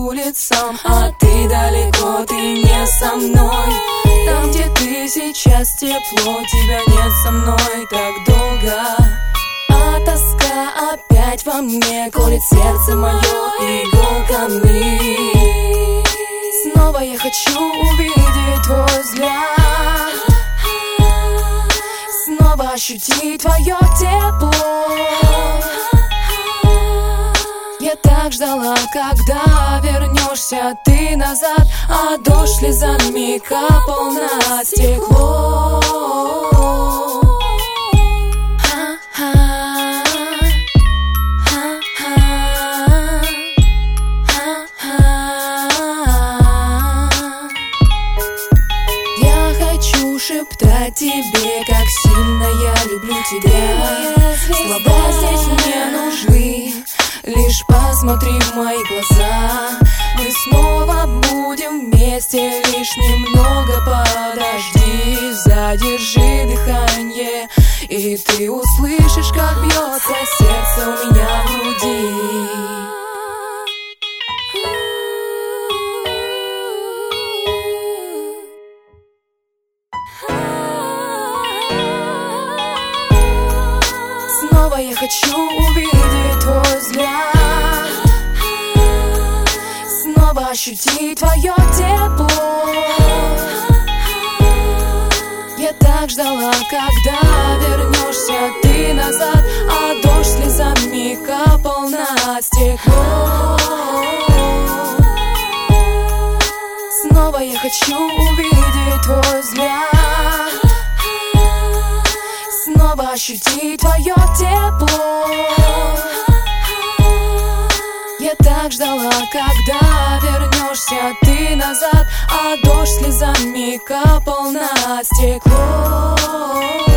улицам, а ты далеко, ты не со мной. Там, где ты сейчас, тепло, тебя нет со мной так долго. А тоска опять во мне колет сердце мое иголками. Снова я хочу увидеть твой взгляд, снова ощутить твое тепло. Я так ждала, когда вернешься ты назад, а дождь слезами капал на стекло. Я хочу шептать тебе, как сильно я люблю тебя. Слова здесь не нужны, лишь посмотри в мои глаза. Мы снова будем вместе, лишь немного подожди. Задержи дыхание, и ты услышишь, как бьется сердце у меня в груди. Снова я хочу увидеть твой взгляд, снова ощутить твое тепло. Я так ждала, когда вернешься ты назад, а дождь слезами капал на стекло. Снова я хочу увидеть твой взгляд, снова ощутить твое тепло. Я так ждала, когда вернешься ты назад, а дождь слезами капал на стекло.